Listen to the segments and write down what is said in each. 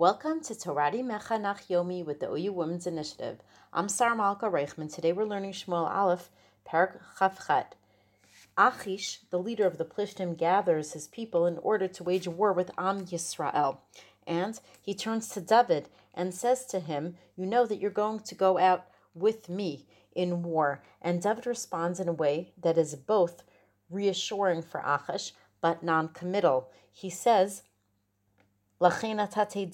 Welcome to Torati Mechanach Yomi with the OU Women's Initiative. I'm Sarah Malka Reichman. Today we're learning Shmuel Aleph, Perek Chavchet. Achish, the leader of the Plishtim, gathers his people in order to wage war with Am Yisrael. And he turns to David and says to him, "You know that you're going to go out with me in war." And David responds in a way that is both reassuring for Achish but non-committal. He says, you know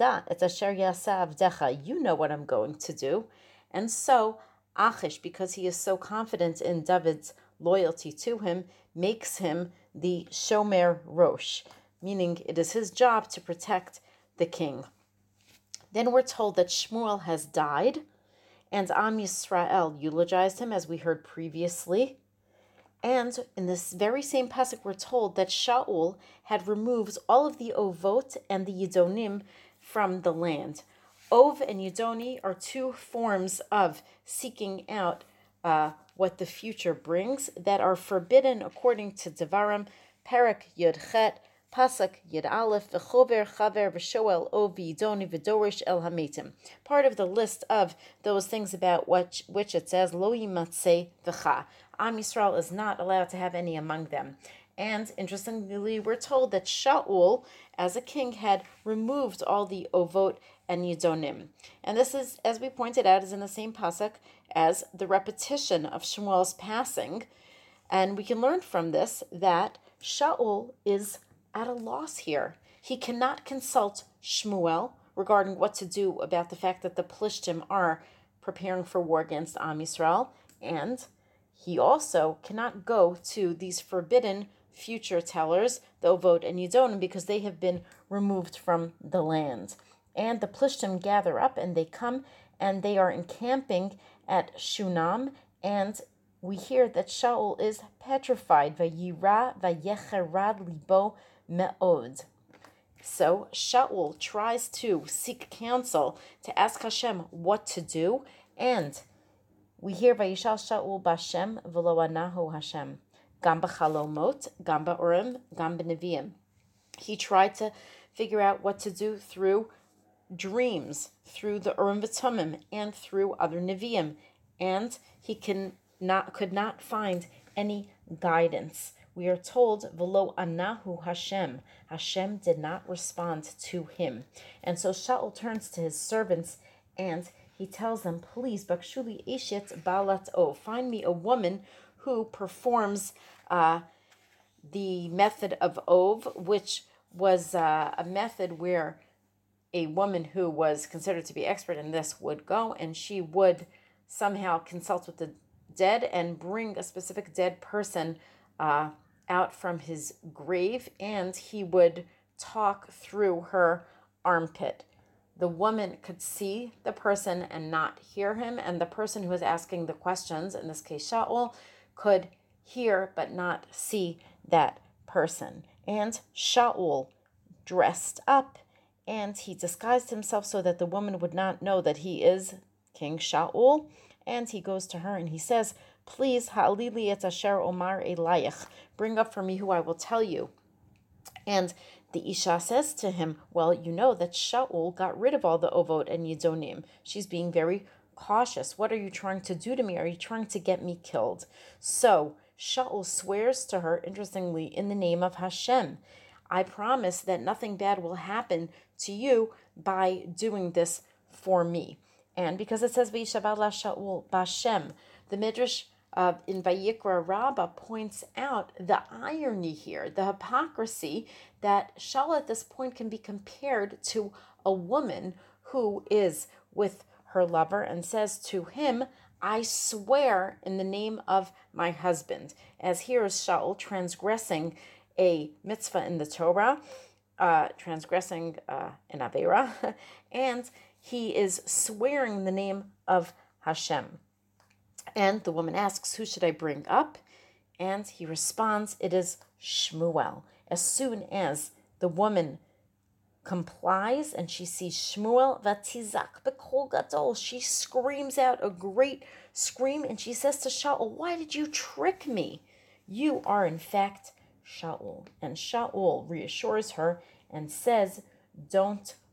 what I'm going to do. And so Achish, because he is so confident in David's loyalty to him, makes him the Shomer Rosh, meaning it is his job to protect the king. Then we're told that Shmuel has died, and Am Yisrael eulogized him, as we heard previously. And in this very same pasuk, we're told that Shaul had removed all of the Ovot and the Yidonim from the land. Ov and Yidoni are two forms of seeking out what the future brings that are forbidden according to Devarim, Perek Yud Chet, Pasuk Yud Aleph, V'chover Chaver V'shoel Ov Yidoni V'dorish El Hametim. Part of the list of those things about which it says, Lo Yimatzeh V'cha. Am Yisrael is not allowed to have any among them. And interestingly, we're told that Shaul, as a king, had removed all the Ovot and Yidonim. And this is, as we pointed out, is in the same pasuk as the repetition of Shmuel's passing. And we can learn from this that Shaul is at a loss here. He cannot consult Shmuel regarding what to do about the fact that the Plishtim are preparing for war against Am Yisrael, and he also cannot go to these forbidden future tellers, the Ovot and Yidonim, because they have been removed from the land. And the Plishtim gather up and they come and they are encamping at Shunam, and we hear that Shaul is petrified. Vayira vayecherad libo me'od. So Shaul tries to seek counsel to ask Hashem what to do, and we hear Vayishal Shaul b'Hashem v'lo anahu Hashem, gam b'chalomot, gam ba'urim, gam b'neviim. He tried to figure out what to do through dreams, through the Urim v'Tumim, and through other Neviim, and he could not find any guidance. We are told v'lo anahu Hashem. Hashem did not respond to him, and so Shaul turns to his servants and he tells them, "Please, bakshuli eshet balat o, find me a woman who performs the method of Ov, which was a method where a woman who was considered to be expert in this would go and she would somehow consult with the dead and bring a specific dead person out from his grave, and he would talk through her armpit. The woman could see the person and not hear him, and the person who was asking the questions, in this case Shaul, could hear but not see that person. And Shaul dressed up and he disguised himself so that the woman would not know that he is King Shaul, and he goes to her and he says, "Please, ha'alili et asher omar elayich, bring up for me who I will tell you." And the Isha says to him, "Well, you know that Shaul got rid of all the Ovot and Yidonim. She's being very cautious. What are you trying to do to me? Are you trying to get me killed?" So Shaul swears to her, interestingly, in the name of Hashem, "I promise that nothing bad will happen to you by doing this for me." And because it says Vayishav la Shaul b'Hashem, the Midrash in Vayikra Rabbah points out the irony here, the hypocrisy that Shaul at this point can be compared to a woman who is with her lover and says to him, "I swear in the name of my husband," as here is Shaul transgressing a mitzvah in the Torah, transgressing an Aveira, and he is swearing in the name of Hashem. And the woman asks, "Who should I bring up?" And he responds, "It is Shmuel." As soon as the woman complies and she sees Shmuel, vatizak b'kol gadol, she screams out a great scream and she says to Shaul, "Why did you trick me? You are in fact Shaul." And Shaul reassures her and says, "Don't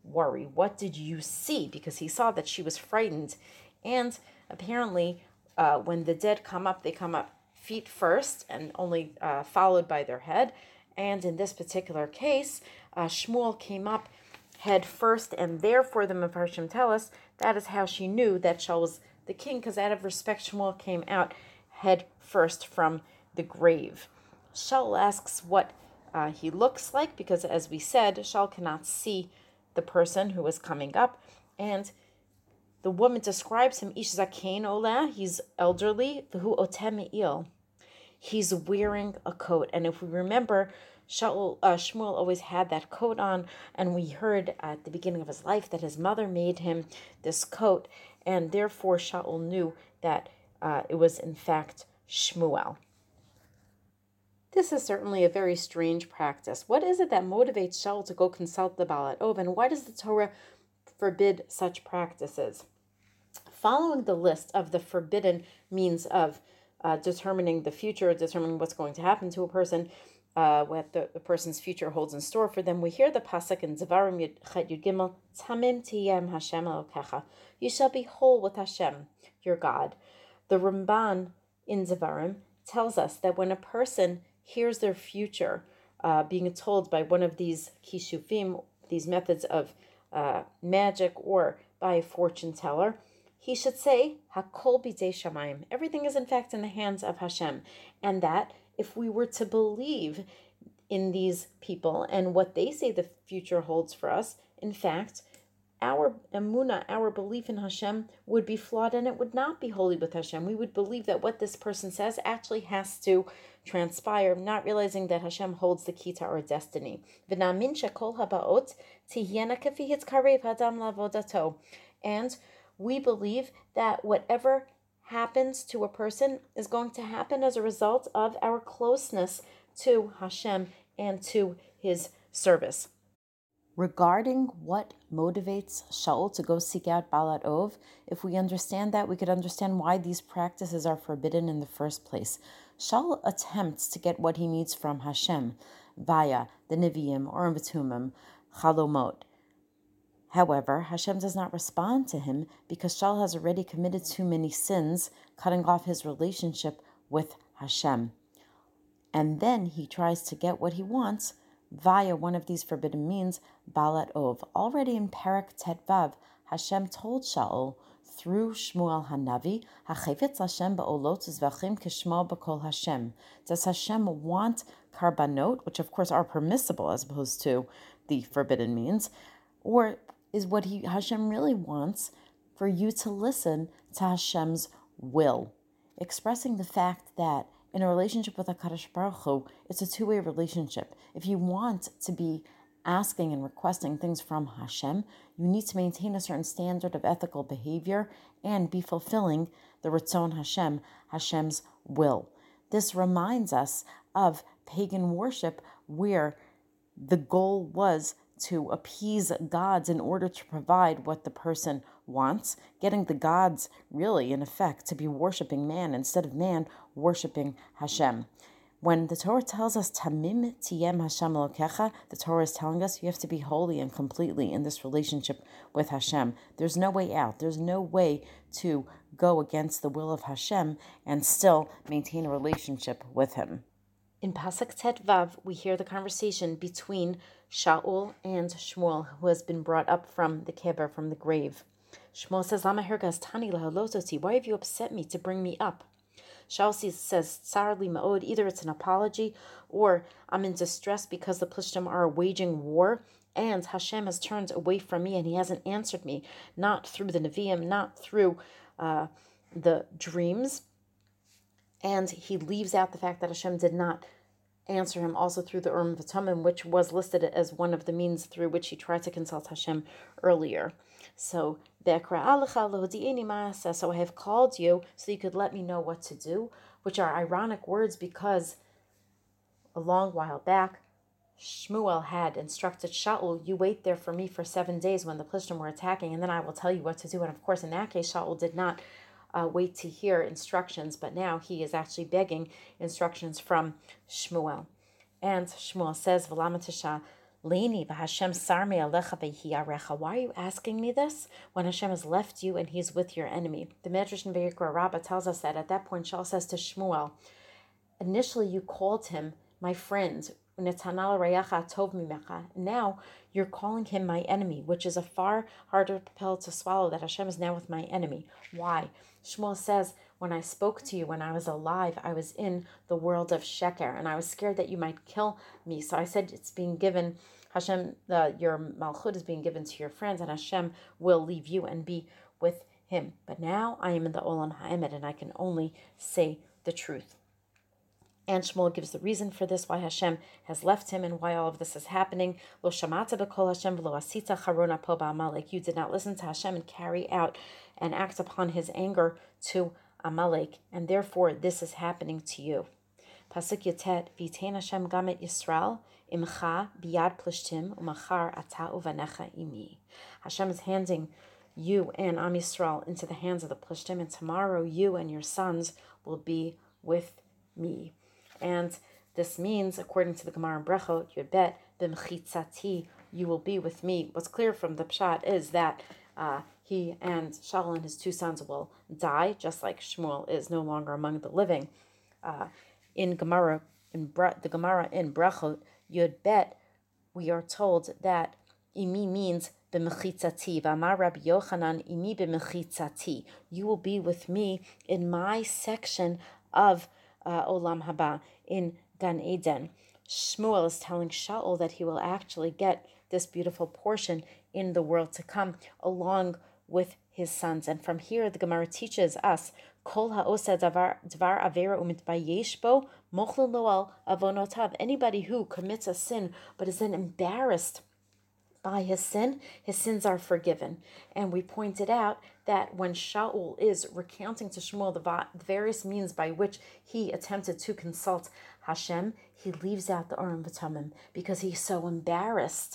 worry? What did you see? Because he saw that she was frightened. And apparently, when the dead come up, they come up feet first and only followed by their head. And in this particular case, Shmuel came up head first, and therefore the Mefarshim tell us that is how she knew that Shaul was the king, because out of respect, Shmuel came out head first from the grave. Shaul asks what he looks like, because as we said, Shaul cannot see the person who is coming up, and the woman describes him, Ish zakein olah, he's elderly, v'hu otem me'il, he's wearing a coat. And if we remember, Shmuel always had that coat on, and we heard at the beginning of his life that his mother made him this coat, and therefore Shaul knew that it was in fact Shmuel. This is certainly a very strange practice. What is it that motivates Shaul to go consult the Baal HaTov, and why does the Torah forbid such practices? Following the list of the forbidden means of determining the future, determining what's going to happen to a person, what the person's future holds in store for them, we hear the pasuk in Devarim Yud Gimel, Tamim tiyem Hashem Elokecha, you shall be whole with Hashem, your God. The Ramban in Devarim tells us that when a person hears their future being told by one of these kishufim, these methods of magic, or by a fortune teller, he should say, Hakol bidei shamayim. Everything is in fact in the hands of Hashem. And that if we were to believe in these people and what they say the future holds for us, in fact, our emunah, our belief in Hashem would be flawed, and it would not be holy with Hashem. We would believe that what this person says actually has to transpire, not realizing that Hashem holds the key to our destiny. And we believe that whatever happens to a person is going to happen as a result of our closeness to Hashem and to his service. Regarding what motivates Shaul to go seek out Baal HaTov, if we understand that, we could understand why these practices are forbidden in the first place. Shaul attempts to get what he needs from Hashem via the Nevi'im, Urim v'Tumim, Chalomot. However, Hashem does not respond to him because Shaul has already committed too many sins, cutting off his relationship with Hashem. And then he tries to get what he wants via one of these forbidden means, Baal HaTov. Already in Parak Tetvav, Hashem told Shaul through Shmuel Hanavi, "Hachefetz Hashem ba'olot zvachim kishmo b'kol Hashem." Does Hashem want karbanot, which of course are permissible as opposed to the forbidden means, or is what Hashem really wants for you to listen to Hashem's will, expressing the fact that in a relationship with HaKadosh Baruch Hu, it's a two-way relationship. If you want to be asking and requesting things from Hashem, you need to maintain a certain standard of ethical behavior and be fulfilling the Ratzon Hashem, Hashem's will. This reminds us of pagan worship where the goal was to appease gods in order to provide what the person wants, getting the gods really, in effect, to be worshiping man instead of man worshiping Hashem. When the Torah tells us, Tamim tiyem Hashem Elokecha, the Torah is telling us you have to be holy and completely in this relationship with Hashem. There's no way out. There's no way to go against the will of Hashem and still maintain a relationship with Him. In Pasuk Tetvav, we hear the conversation between Shaul and Shmuel, who has been brought up from the kever, from the grave. Shmuel says, Lama hergaztani lahalototi, why have you upset me to bring me up? Shaul says, Tsar li ma'od, either it's an apology or I'm in distress because the Plishtim are waging war and Hashem has turned away from me and he hasn't answered me, not through the Nevi'im, not through the dreams. And he leaves out the fact that Hashem did not answer him also through the Urim v'Tumim, which was listed as one of the means through which he tried to consult Hashem earlier. So, so I have called you so you could let me know what to do, which are ironic words because a long while back, Shmuel had instructed Shaul, you wait there for me for 7 days when the Plishtim were attacking, and then I will tell you what to do. And of course, in that case, Shaul did not wait to hear instructions, but now he is actually begging instructions from Shmuel. And Shmuel says, V'lama tisha Leni v'Hashem sarme alecha v'hiyarecha. Why are you asking me this when Hashem has left you and He's with your enemy? The Medrash in Vayikra Rabbah tells us that at that point Shaul says to Shmuel, initially you called him my friend. Now you're calling him my enemy, which is a far harder pill to swallow, that Hashem is now with my enemy. Why? Shmuel says, when I spoke to you when I was alive, I was in the world of Sheker, and I was scared that you might kill me. So I said, it's being given, Hashem, your malchut is being given to your friends, and Hashem will leave you and be with him. But now I am in the Olam Ha'emet, and I can only say the truth. And Shmuel gives the reason for this, why Hashem has left him and why all of this is happening. Lo shamata b'kol Hashem v'lo asita charona po ba'Amalek. You did not listen to Hashem and carry out and act upon his anger to Amalek, and therefore this is happening to you. Pasuk Yotet, v'yitein Hashem gamet Yisrael imcha biyad plishtim umachar ata uvanecha imi. Hashem is handing you and Am Yisrael into the hands of the Plishtim, and tomorrow you and your sons will be with me. And this means, according to the Gemara in Brachot, Yud Bet, b'mchitzati, you will be with me. What's clear from the Pshat is that he and Shaul and his two sons will die, just like Shmuel is no longer among the living. In the Gemara in Brachot, Yud Bet, we are told that imi means b'mechitzati. V'amar Rabbi Yochanan, imi b'mechitzati. You will be with me in my section of Olam Haba, in Gan Eden. Shmuel is telling Shaul that he will actually get this beautiful portion in the world to come, along with his sons. And from here, the Gemara teaches us, Kol ha'osa dvar avera umitbayesh bo mochel lo al avonotav. Anybody who commits a sin but is then embarrassed by his sins are forgiven. And we pointed out that when Shaul is recounting to Shmuel the various means by which he attempted to consult Hashem, he leaves out the Urim V'Tumim because he's so embarrassed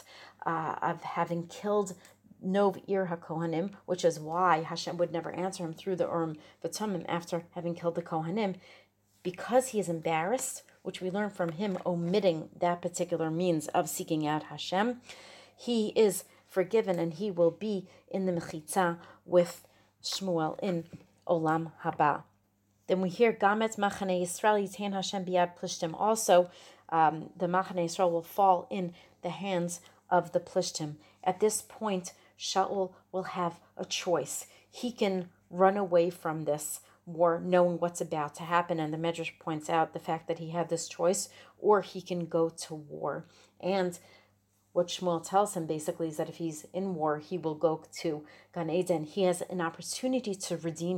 of having killed Nov Ir HaKohanim, which is why Hashem would never answer him through the Urim V'Tumim after having killed the Kohanim. Because he is embarrassed, which we learn from him omitting that particular means of seeking out Hashem, he is forgiven and he will be in the Mechitza with Shmuel in Olam Haba. Then we hear Gamet Machane Yisrael Yitain Hashem Biyad Plishtim. Also, the Machane Yisrael will fall in the hands of the Plishtim. At this point, Shaul will have a choice. He can run away from this war knowing what's about to happen, and the Medrash points out the fact that he had this choice, or he can go to war. And what Shmuel tells him basically is that if he's in war, he will go to Gan Eden. He has an opportunity to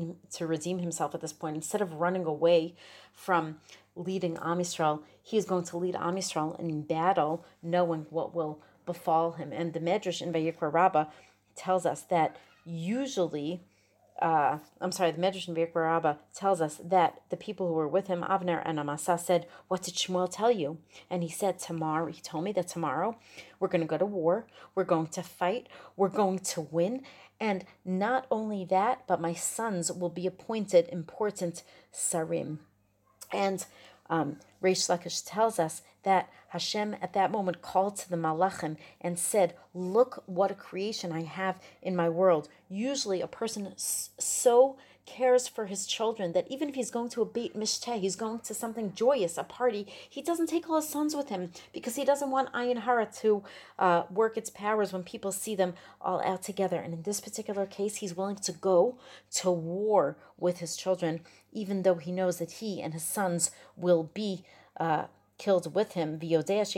redeem himself at this point. Instead of running away from leading Am Yisrael, he is going to lead Am Yisrael in battle, knowing what will befall him. And the Medrash in Vayikra Rabbah tells us that usually, the Medrash in Vayikra Rabbah tells us that the people who were with him, Avner and Amasa, said, "What did Shmuel tell you?" And he said, he told me that tomorrow we're going to go to war, we're going to fight, we're going to win, and not only that, but my sons will be appointed important sarim. And Reish Lakish tells us that Hashem at that moment called to the Malachim and said, "Look what a creation I have in my world." Usually a person so cares for his children that even if he's going to a Beit Mishteh, he's going to something joyous, a party, he doesn't take all his sons with him because he doesn't want Ayin Hara to work its powers when people see them all out together. And in this particular case, he's willing to go to war with his children, even though he knows that he and his sons will be killed with him, because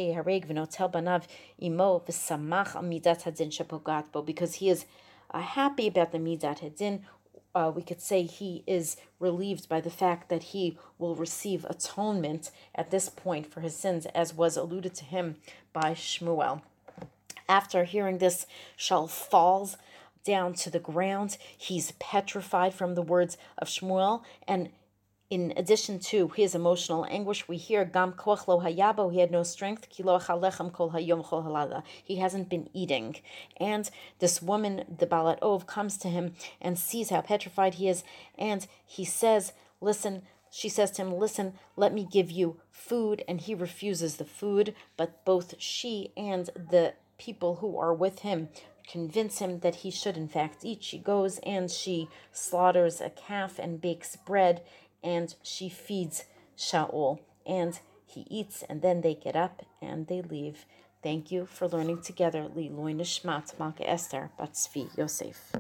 he is happy about the midat hadin. We could say he is relieved by the fact that he will receive atonement at this point for his sins, as was alluded to him by Shmuel. After hearing this, Shaul falls down to the ground. He's petrified from the words of Shmuel, and in addition to his emotional anguish, we hear Gam koach lo hayabo, he had no strength, ki lo achal lechem kol hayom chol halada, he hasn't been eating. And this woman, the Balat Ov, comes to him and sees how petrified he is, and he says, "Listen, she says to him, listen, let me give you food, and he refuses the food, but both she and the people who are with him convince him that he should in fact eat. She goes and she slaughters a calf and bakes bread, and she feeds Shaul, and he eats, and then they get up and they leave. Thank you for learning together. Li'ilui Nishmat Malka Esther Bat Tzvi Yosef.